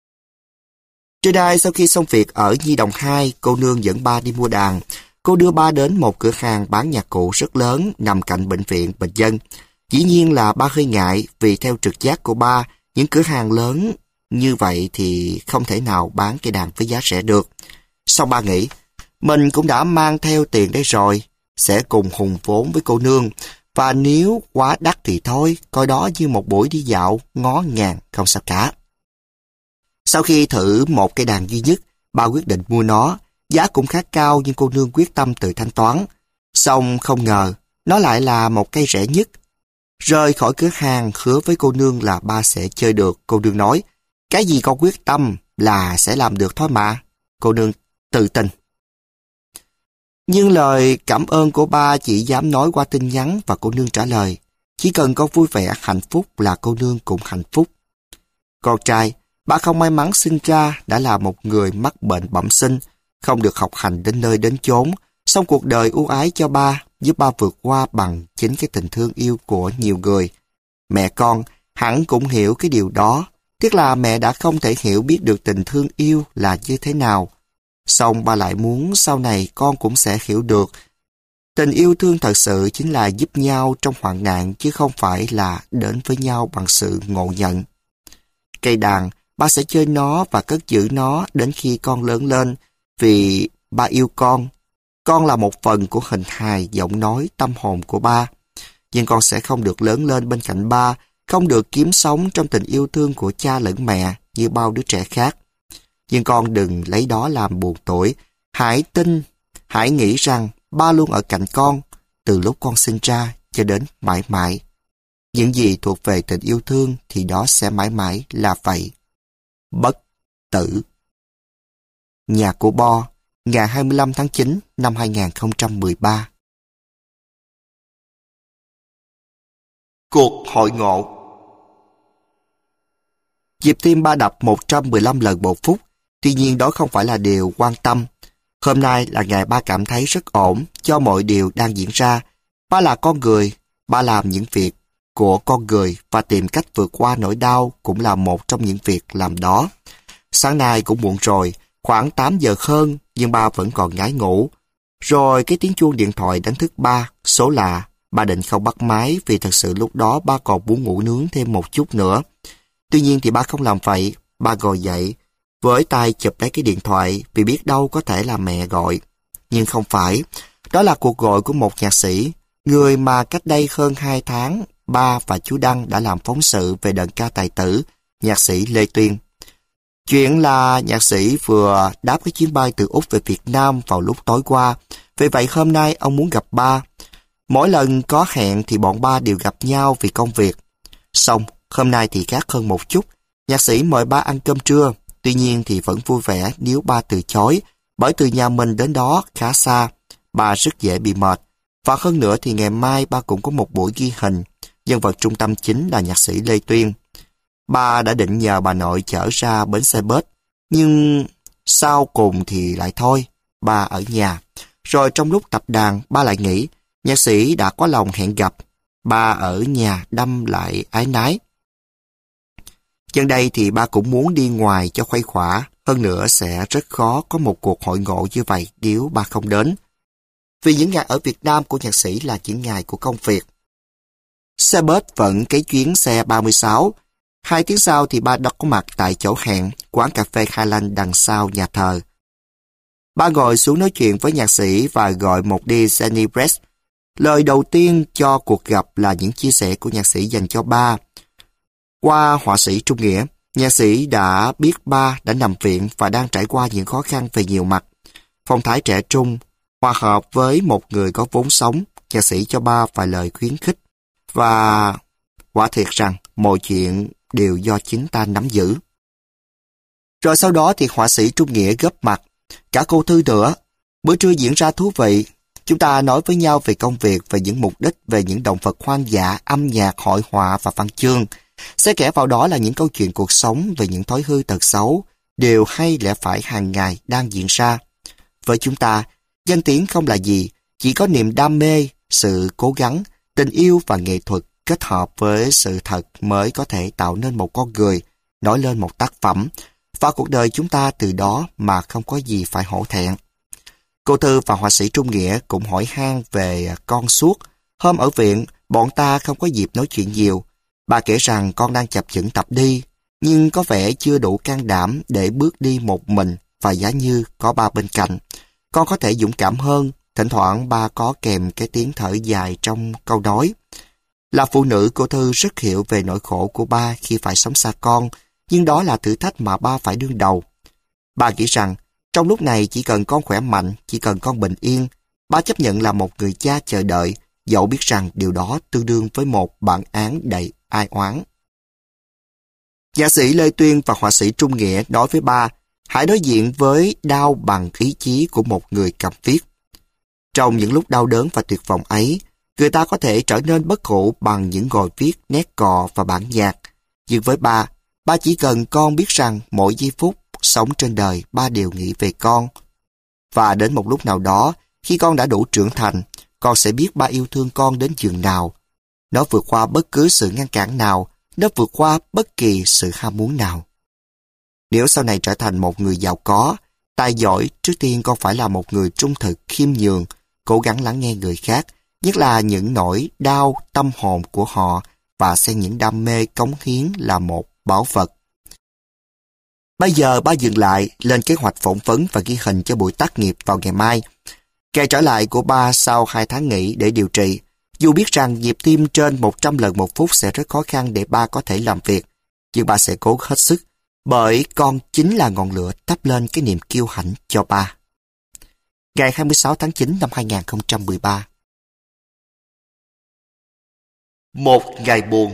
S1: Trưa nay sau khi xong việc ở Nhi Đồng 2, cô nương dẫn ba đi mua đàn. Cô đưa ba đến một cửa hàng bán nhạc cụ rất lớn nằm cạnh bệnh viện Bình Dân. Dĩ nhiên là ba hơi ngại vì theo trực giác của ba, những cửa hàng lớn như vậy thì không thể nào bán cây đàn với giá rẻ được. Sau ba nghĩ, mình cũng đã mang theo tiền đây rồi, sẽ cùng hùng vốn với cô nương. Và nếu quá đắt thì thôi, coi đó như một buổi đi dạo ngó ngàng, không sao cả. Sau khi thử một cây đàn duy nhất, ba quyết định mua nó. Giá cũng khá cao nhưng cô nương quyết tâm tự thanh toán. Xong không ngờ, nó lại là một cây rẻ nhất. Rời khỏi cửa hàng, hứa với cô nương là ba sẽ chơi được. Cô nương nói, cái gì con quyết tâm là sẽ làm được thôi mà. Cô nương tự tin. Nhưng lời cảm ơn của ba chỉ dám nói qua tin nhắn và cô nương trả lời. Chỉ cần con vui vẻ, hạnh phúc là cô nương cũng hạnh phúc. Con trai, ba không may mắn sinh ra đã là một người mắc bệnh bẩm sinh, không được học hành đến nơi đến chốn, song cuộc đời ưu ái cho ba, giúp ba vượt qua bằng chính cái tình thương yêu của nhiều người. Mẹ con hẳn cũng hiểu cái điều đó, tiếc là mẹ đã không thể hiểu biết được tình thương yêu là như thế nào. Song ba lại muốn sau này con cũng sẽ hiểu được. Tình yêu thương thật sự chính là giúp nhau trong hoạn nạn chứ không phải là đến với nhau bằng sự ngộ nhận. Cây đàn, ba sẽ chơi nó và cất giữ nó đến khi con lớn lên, vì ba yêu con. Con là một phần của hình hài, giọng nói, tâm hồn của ba. Nhưng con sẽ không được lớn lên bên cạnh ba, không được kiếm sống trong tình yêu thương của cha lẫn mẹ như bao đứa trẻ khác. Nhưng con đừng lấy đó làm buồn tuổi. Hãy tin, hãy nghĩ rằng ba luôn ở cạnh con, từ lúc con sinh ra cho đến mãi mãi. Những gì thuộc về tình yêu thương thì đó sẽ mãi mãi là vậy. Bất tử. Nhà của Bo, ngày 25 tháng 9 năm 2013. Cuộc hội ngộ. Nhịp tim ba đập 115 lần một phút, tuy nhiên đó không phải là điều quan tâm. Hôm nay là ngày ba cảm thấy rất ổn cho mọi điều đang diễn ra. Ba là con người, ba làm những việc của con người và tìm cách vượt qua nỗi đau cũng là một trong những việc làm đó. Sáng nay cũng muộn rồi, khoảng 8 giờ hơn, nhưng ba vẫn còn ngái ngủ. Rồi cái tiếng chuông điện thoại đánh thức ba, số lạ. Ba định không bắt máy vì thật sự lúc đó ba còn muốn ngủ nướng thêm một chút nữa. Tuy nhiên thì ba không làm vậy. Ba ngồi dậy, với tay chụp lấy cái điện thoại vì biết đâu có thể là mẹ gọi. Nhưng không phải. Đó là cuộc gọi của một nhạc sĩ, người mà cách đây hơn 2 tháng, ba và chú Đăng đã làm phóng sự về đờn ca tài tử, nhạc sĩ Lê Tuyên. Chuyện là nhạc sĩ vừa đáp cái chuyến bay từ Úc về Việt Nam vào lúc tối qua. Vì vậy hôm nay ông muốn gặp ba. Mỗi lần có hẹn thì bọn ba đều gặp nhau vì công việc. Xong, hôm nay thì khác hơn một chút. Nhạc sĩ mời ba ăn cơm trưa. Tuy nhiên thì vẫn vui vẻ nếu ba từ chối, bởi từ nhà mình đến đó khá xa. Ba rất dễ bị mệt. Và hơn nữa thì ngày mai ba cũng có một buổi ghi hình. Nhân vật trung tâm chính là nhạc sĩ Lê Tuyên. Ba đã định nhờ bà nội chở ra bến xe bus, nhưng sau cùng thì lại thôi, ba ở nhà. Rồi trong lúc tập đàn, ba lại nghĩ, nhạc sĩ đã có lòng hẹn gặp, ba ở nhà đâm lại ái nái. Nhân đây thì ba cũng muốn đi ngoài cho khuây khỏa, hơn nữa sẽ rất khó có một cuộc hội ngộ như vậy nếu ba không đến. Vì những ngày ở Việt Nam của nhạc sĩ là những ngày của công việc. Xe bus vận cái chuyến xe 36. 2 tiếng sau thì ba đã có mặt tại chỗ hẹn, quán cà phê Highland đằng sau nhà thờ. Ba ngồi xuống nói chuyện với nhạc sĩ và gọi một ly Zenny. Lời đầu tiên cho cuộc gặp là những chia sẻ của nhạc sĩ dành cho ba. Qua họa sĩ Trung Nghĩa, nhạc sĩ đã biết ba đã nằm viện và đang trải qua những khó khăn về nhiều mặt. Phong thái trẻ trung, hòa hợp với một người có vốn sống, nhạc sĩ cho ba vài lời khuyến khích. Và quả thiệt rằng mọi chuyện đều do chính ta nắm giữ. Rồi sau đó thì họa sĩ Trung Nghĩa góp mặt. Cả cô Thư nữa. Bữa trưa diễn ra thú vị. Chúng ta nói với nhau về công việc, về những mục đích, về những động vật hoang dã, âm nhạc, hội họa và văn chương. Xen kẽ vào đó là những câu chuyện cuộc sống về những thói hư tật xấu, đều hay lẽ phải hàng ngày đang diễn ra. Với chúng ta, danh tiếng không là gì, chỉ có niềm đam mê, sự cố gắng, tình yêu và nghệ thuật kết hợp với sự thật mới có thể tạo nên một con người, nói lên một tác phẩm, và cuộc đời chúng ta từ đó mà không có gì phải hổ thẹn. Cô Thư và họa sĩ Trung Nghĩa cũng hỏi han về con suốt. Hôm ở viện, bọn ta không có dịp nói chuyện nhiều. Bà kể rằng con đang chập chững tập đi, nhưng có vẻ chưa đủ can đảm để bước đi một mình và giá như có ba bên cạnh. Con có thể dũng cảm hơn, thỉnh thoảng ba có kèm cái tiếng thở dài trong câu nói. Là phụ nữ, cô Thư rất hiểu về nỗi khổ của ba khi phải sống xa con, nhưng đó là thử thách mà ba phải đương đầu. Ba nghĩ rằng, trong lúc này chỉ cần con khỏe mạnh, chỉ cần con bình yên, ba chấp nhận là một người cha chờ đợi, dẫu biết rằng điều đó tương đương với một bản án đầy ai oán. Nhạc sĩ Lê Tuyên và họa sĩ Trung Nghĩa nói với ba, hãy đối diện với đau bằng ý chí của một người cầm viết. Trong những lúc đau đớn và tuyệt vọng ấy, người ta có thể trở nên bất hủ bằng những ngòi viết, nét cọ và bản nhạc. Nhưng với ba chỉ cần con biết rằng mỗi giây phút sống trên đời, ba đều nghĩ về con. Và đến một lúc nào đó, khi con đã đủ trưởng thành, con sẽ biết ba yêu thương con đến chừng nào. Nó vượt qua bất cứ sự ngăn cản nào, nó vượt qua bất kỳ sự ham muốn nào. Nếu sau này trở thành một người giàu có, tài giỏi, trước tiên con phải là một người trung thực, khiêm nhường, cố gắng lắng nghe người khác, nhất là những nỗi đau tâm hồn của họ, và xem những đam mê cống hiến là một báu vật. Bây giờ ba dừng lại, lên kế hoạch phỏng vấn và ghi hình cho buổi tác nghiệp vào ngày mai. Ngày trở lại của ba sau 2 tháng nghỉ để điều trị. Dù biết rằng nhịp tim trên 100 lần một phút sẽ rất khó khăn để ba có thể làm việc, nhưng ba sẽ cố hết sức, bởi con chính là ngọn lửa thắp lên cái niềm kiêu hãnh cho ba. Ngày 26 tháng 9 năm 2013. Một ngày buồn.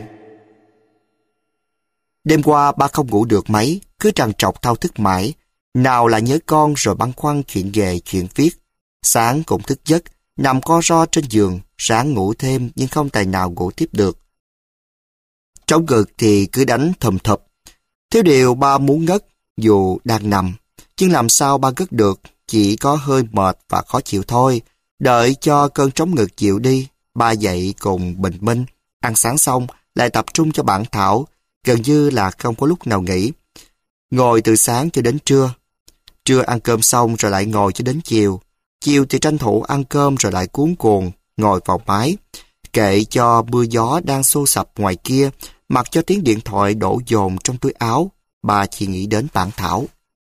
S1: Đêm qua ba không ngủ được mấy, cứ trằn trọc thao thức mãi. Nào là nhớ con rồi băn khoăn chuyện nghề, chuyện viết. Sáng cũng thức giấc, nằm co ro trên giường, ráng ngủ thêm nhưng không tài nào ngủ tiếp được. Trong ngực thì cứ đánh thùm thụp. Thiếu điều ba muốn ngất dù đang nằm, nhưng làm sao ba ngất được, chỉ có hơi mệt và khó chịu thôi. Đợi cho cơn trống ngực dịu đi, ba dậy cùng bình minh, ăn sáng xong lại tập trung cho bản thảo, gần như là không có lúc nào nghỉ. Ngồi từ sáng cho đến trưa. Trưa ăn cơm xong rồi lại ngồi cho đến chiều. Chiều thì tranh thủ ăn cơm rồi lại cuống cuồng, ngồi vào máy. Kệ cho mưa gió đang xô xập ngoài kia, mặc cho tiếng điện thoại đổ dồn trong túi áo, ba chỉ nghĩ đến bản thảo.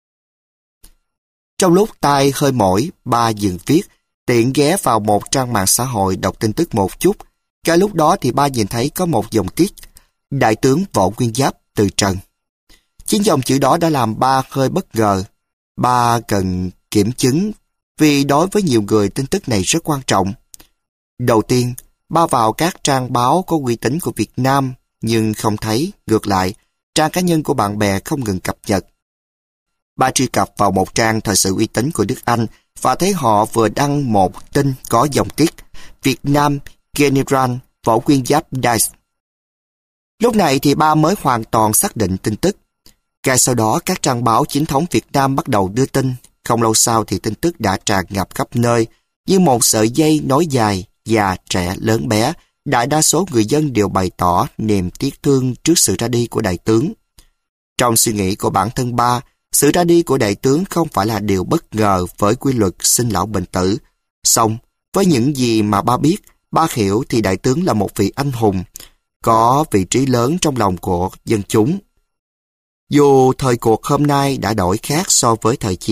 S1: Trong lúc tay hơi mỏi, ba dừng viết, tiện ghé vào một trang mạng xã hội đọc tin tức một chút. Cái lúc đó thì ba nhìn thấy có một dòng tiết, Đại tướng Võ Nguyên Giáp từ trần. Chính dòng chữ đó đã làm ba hơi bất ngờ. Ba cần kiểm chứng, vì đối với nhiều người tin tức này rất quan trọng. Đầu tiên, ba vào các trang báo có uy tín của Việt Nam, nhưng không thấy, ngược lại, trang cá nhân của bạn bè không ngừng cập nhật. Ba truy cập vào một trang thời sự uy tín của nước Anh và thấy họ vừa đăng một tin có dòng tiết Việt Nam General Võ Nguyên Giáp dies. Lúc này thì ba mới hoàn toàn xác định tin tức. Ngay sau đó các trang báo chính thống Việt Nam bắt đầu đưa tin. Không lâu sau thì tin tức đã tràn ngập khắp nơi, như một sợi dây nối dài, già, trẻ, lớn bé. Đại đa số người dân đều bày tỏ niềm tiếc thương trước sự ra đi của đại tướng. Trong suy nghĩ của bản thân ba, sự ra đi của đại tướng không phải là điều bất ngờ với quy luật sinh lão bệnh tử. Song, với những gì mà ba biết, ba hiểu thì đại tướng là một vị anh hùng, có vị trí lớn trong lòng của dân chúng. Dù thời cuộc hôm nay đã đổi khác so với thời chiến,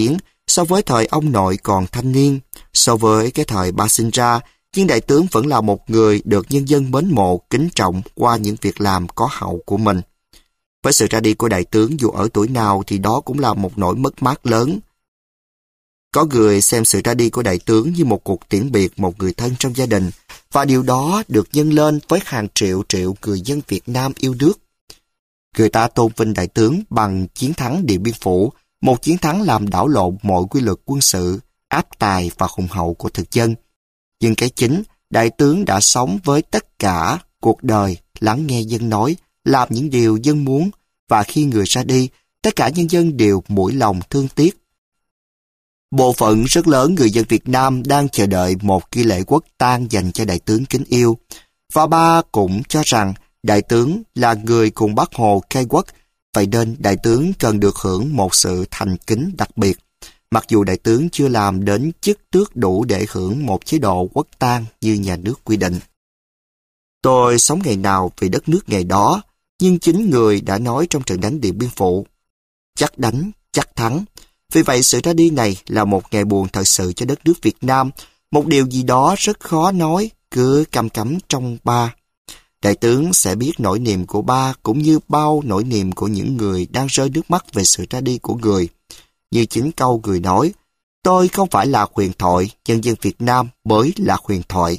S1: So với thời ông nội còn thanh niên, so với cái thời ba sinh ra, nhưng đại tướng vẫn là một người được nhân dân mến mộ, kính trọng qua những việc làm có hậu của mình. Với sự ra đi của đại tướng dù ở tuổi nào thì đó cũng là một nỗi mất mát lớn. Có người xem sự ra đi của đại tướng như một cuộc tiễn biệt một người thân trong gia đình, và điều đó được nhân lên với hàng triệu triệu người dân Việt Nam yêu nước. Người ta tôn vinh đại tướng bằng chiến thắng Điện Biên Phủ, một chiến thắng làm đảo lộn mọi quy luật quân sự, áp tài và hùng hậu của thực dân. Nhưng cái chính, đại tướng đã sống với tất cả cuộc đời, lắng nghe dân nói, làm những điều dân muốn, và khi người ra đi, tất cả nhân dân đều mũi lòng thương tiếc. Bộ phận rất lớn người dân Việt Nam đang chờ đợi một nghi lễ quốc tang dành cho đại tướng kính yêu, và ba cũng cho rằng đại tướng là người cùng Bác Hồ khai quốc, vậy nên đại tướng cần được hưởng một sự thành kính đặc biệt, mặc dù đại tướng chưa làm đến chức tước đủ để hưởng một chế độ quốc tang như nhà nước quy định. Tôi sống ngày nào vì đất nước ngày đó, nhưng chính người đã nói trong trận đánh Điện Biên Phủ: chắc đánh, chắc thắng. Vì vậy sự ra đi này là một ngày buồn thật sự cho đất nước Việt Nam, một điều gì đó rất khó nói, cứ căm cắm trong ba. Đại tướng sẽ biết nỗi niềm của ba cũng như bao nỗi niềm của những người đang rơi nước mắt về sự ra đi của người. Như chính câu người nói: tôi không phải là huyền thoại, nhân dân Việt Nam mới là huyền thoại.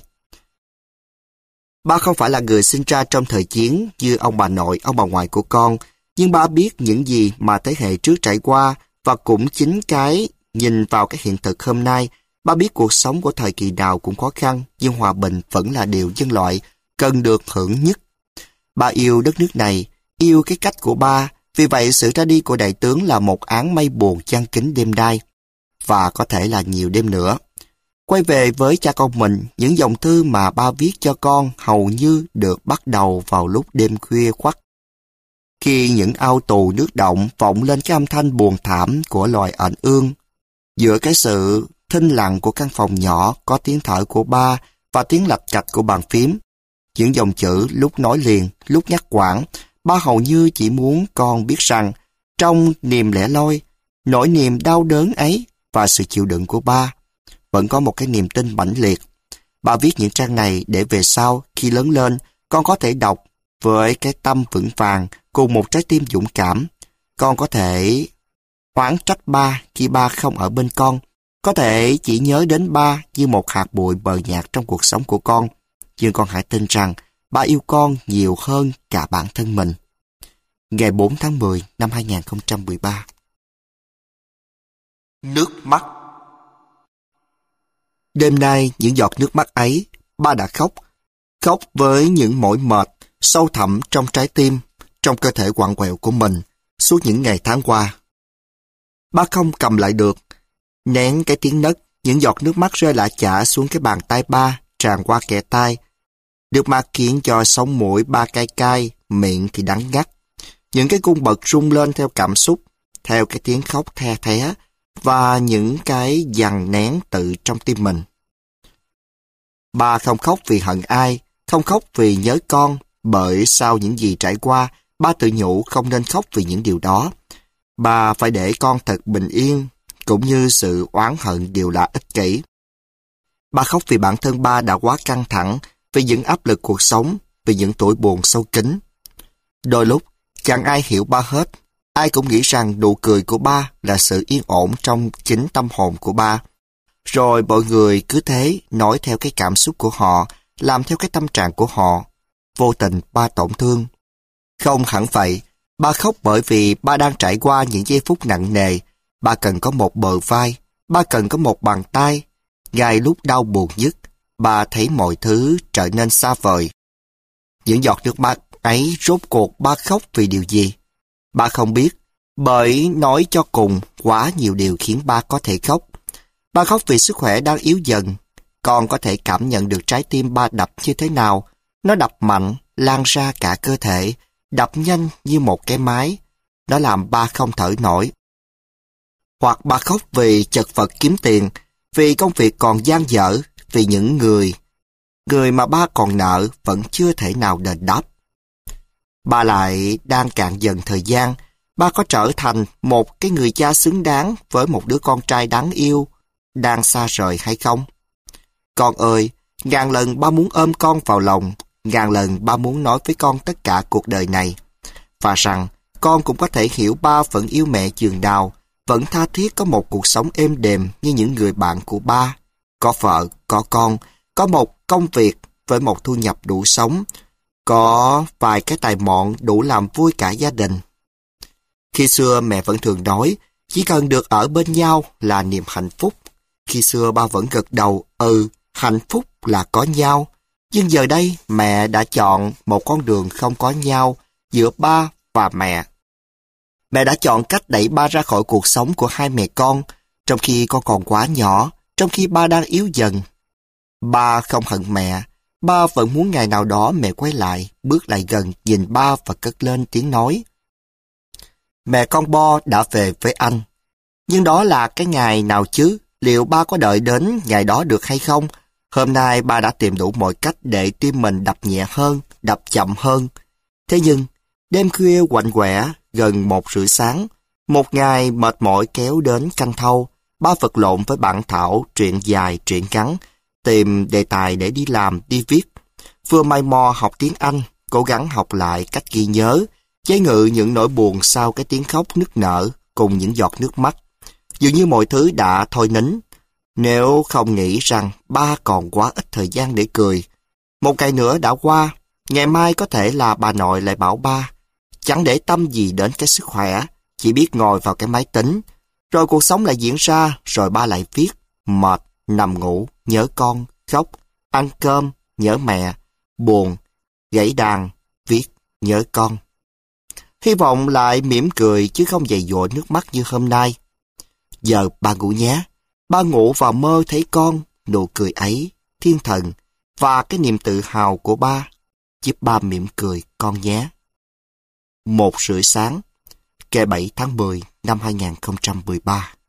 S1: Ba không phải là người sinh ra trong thời chiến như ông bà nội, ông bà ngoại của con, nhưng ba biết những gì mà thế hệ trước trải qua, và cũng chính cái nhìn vào cái hiện thực hôm nay, ba biết cuộc sống của thời kỳ nào cũng khó khăn, nhưng hòa bình vẫn là điều nhân loại cần được hưởng nhất. Ba yêu đất nước này, yêu cái cách của ba, vì vậy sự ra đi của đại tướng là một áng mây buồn chăn kín đêm nay, và có thể là nhiều đêm nữa. Quay về với cha con mình, những dòng thư mà ba viết cho con hầu như được bắt đầu vào lúc đêm khuya khoắt. Khi những ao tù nước động vọng lên cái âm thanh buồn thảm của loài ệnh ương, giữa cái sự thinh lặng của căn phòng nhỏ có tiếng thở của ba và tiếng lạch cạch của bàn phím, những dòng chữ lúc nói liền, lúc ngắt quãng, ba hầu như chỉ muốn con biết rằng trong niềm lẻ loi, nỗi niềm đau đớn ấy và sự chịu đựng của ba, vẫn có một cái niềm tin mãnh liệt. Ba viết những trang này để về sau, khi lớn lên, con có thể đọc với cái tâm vững vàng cùng một trái tim dũng cảm. Con có thể oán trách ba khi ba không ở bên con, có thể chỉ nhớ đến ba như một hạt bụi mờ nhạt trong cuộc sống của con. Nhưng con hãy tin rằng ba yêu con nhiều hơn cả bản thân mình. Ngày 4 tháng 10 năm 2013. Nước mắt. Đêm nay, những giọt nước mắt ấy, ba đã khóc. Khóc với những mỏi mệt, sâu thẳm trong trái tim, trong cơ thể quặn quẹo của mình, suốt những ngày tháng qua. Ba không cầm lại được. Nén cái tiếng nấc, những giọt nước mắt rơi lả chả xuống cái bàn tay ba, tràn qua kẽ tai. Nước mắt khiến cho sống mũi ba cay cay, miệng thì đắng ngắt. Những cái cung bật rung lên theo cảm xúc, theo cái tiếng khóc the thé, và những cái dằn nén tự trong tim mình. Ba không khóc vì hận ai, không khóc vì nhớ con, bởi sau những gì trải qua, ba tự nhủ không nên khóc vì những điều đó. Ba phải để con thật bình yên, cũng như sự oán hận đều là ích kỷ. Ba khóc vì bản thân ba đã quá căng thẳng, vì những áp lực cuộc sống, vì những tuổi buồn sâu kín. Đôi lúc, chẳng ai hiểu ba hết. Ai cũng nghĩ rằng nụ cười của ba là sự yên ổn trong chính tâm hồn của ba. Rồi mọi người cứ thế nói theo cái cảm xúc của họ, làm theo cái tâm trạng của họ. Vô tình ba tổn thương. Không hẳn vậy, ba khóc bởi vì ba đang trải qua những giây phút nặng nề. Ba cần có một bờ vai, ba cần có một bàn tay. Ngay lúc đau buồn nhất, ba thấy mọi thứ trở nên xa vời. Những giọt nước mắt ấy rốt cuộc ba khóc vì điều gì? Ba không biết, bởi nói cho cùng quá nhiều điều khiến ba có thể khóc. Ba khóc vì sức khỏe đang yếu dần. Con có thể cảm nhận được trái tim ba đập như thế nào. Nó đập mạnh, lan ra cả cơ thể, đập nhanh như một cái máy. Nó làm ba không thở nổi. Hoặc ba khóc vì chật vật kiếm tiền, vì công việc còn dang dở, vì những người mà ba còn nợ vẫn chưa thể nào đền đáp. Ba lại đang cạn dần thời gian, ba có trở thành một cái người cha xứng đáng với một đứa con trai đáng yêu, đang xa rời hay không? Con ơi, ngàn lần ba muốn ôm con vào lòng, ngàn lần ba muốn nói với con tất cả cuộc đời này. Và rằng, con cũng có thể hiểu ba vẫn yêu mẹ chừng nào, vẫn tha thiết có một cuộc sống êm đềm như những người bạn của ba. Có vợ, có con, có một công việc với một thu nhập đủ sống, có vài cái tài mọn đủ làm vui cả gia đình. Khi xưa mẹ vẫn thường nói, chỉ cần được ở bên nhau là niềm hạnh phúc. Khi xưa ba vẫn gật đầu, hạnh phúc là có nhau. Nhưng giờ đây mẹ đã chọn một con đường không có nhau giữa ba và mẹ. Mẹ đã chọn cách đẩy ba ra khỏi cuộc sống của hai mẹ con, trong khi con còn quá nhỏ, trong khi ba đang yếu dần. Ba không hận mẹ, ba vẫn muốn ngày nào đó mẹ quay lại, bước lại gần, nhìn ba và cất lên tiếng nói. Mẹ con Bo đã về với anh. Nhưng đó là cái ngày nào chứ? Liệu ba có đợi đến ngày đó được hay không? Hôm nay ba đã tìm đủ mọi cách để tim mình đập nhẹ hơn, đập chậm hơn. Thế nhưng, đêm khuya quạnh quẻ, gần 1:30 sáng, một ngày mệt mỏi kéo đến canh thâu, ba vật lộn với bản thảo truyện dài, truyện ngắn, tìm đề tài để đi làm, đi viết. Vừa mày mò học tiếng Anh, cố gắng học lại cách ghi nhớ, chế ngự những nỗi buồn sau cái tiếng khóc nức nở cùng những giọt nước mắt. Dường như mọi thứ đã thôi nín. Nếu không nghĩ rằng ba còn quá ít thời gian để cười. Một ngày nữa đã qua, ngày mai có thể là bà nội lại bảo ba, chẳng để tâm gì đến cái sức khỏe, chỉ biết ngồi vào cái máy tính. Rồi cuộc sống lại diễn ra, rồi ba lại viết, mệt, nằm ngủ, nhớ con, khóc, ăn cơm, nhớ mẹ, buồn, gãy đàn, viết, nhớ con. Hy vọng lại mỉm cười chứ không dày dội nước mắt như hôm nay. Giờ ba ngủ nhé. Ba ngủ và mơ thấy con, nụ cười ấy, thiên thần, và cái niềm tự hào của ba. Giúp ba mỉm cười con nhé. 1:30 sáng, ngày 7 tháng 10 năm 2013.